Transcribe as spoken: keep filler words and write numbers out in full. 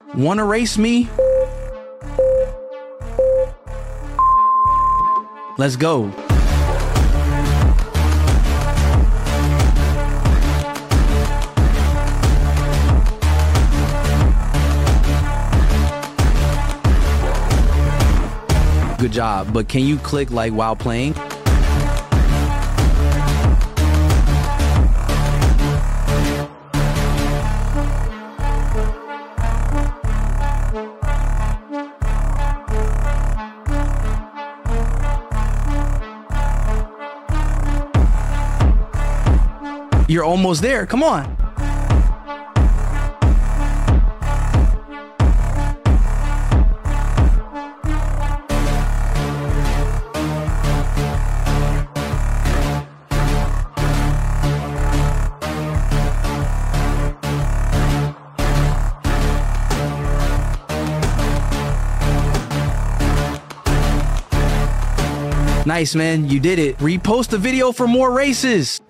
Wanna race me? Let's go. Good job, but can you click like while playing? You're almost there, come on. Nice, man. You did it. Repost the video for more races.